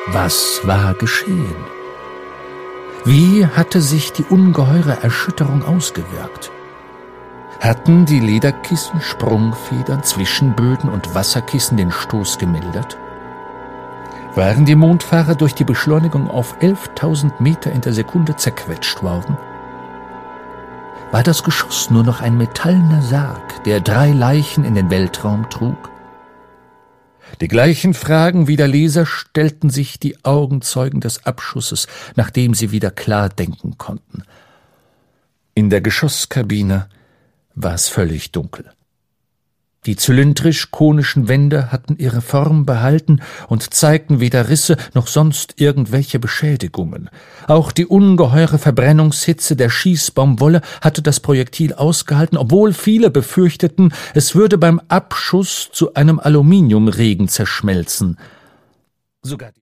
Was war geschehen? Wie hatte sich die ungeheure Erschütterung ausgewirkt? Hatten die Lederkissen, Sprungfedern, Zwischenböden und Wasserkissen den Stoß gemildert? Waren die Mondfahrer durch die Beschleunigung auf 11.000 Meter in der Sekunde zerquetscht worden? War das Geschoss nur noch ein metallener Sarg, der 3 Leichen in den Weltraum trug? Die gleichen Fragen wie der Leser stellten sich die Augenzeugen des Abschusses, nachdem sie wieder klar denken konnten. In der Geschosskabine war es völlig dunkel. Die zylindrisch-konischen Wände hatten ihre Form behalten und zeigten weder Risse noch sonst irgendwelche Beschädigungen. Auch die ungeheure Verbrennungshitze der Schießbaumwolle hatte das Projektil ausgehalten, obwohl viele befürchteten, es würde beim Abschuss zu einem Aluminiumregen zerschmelzen. Sogar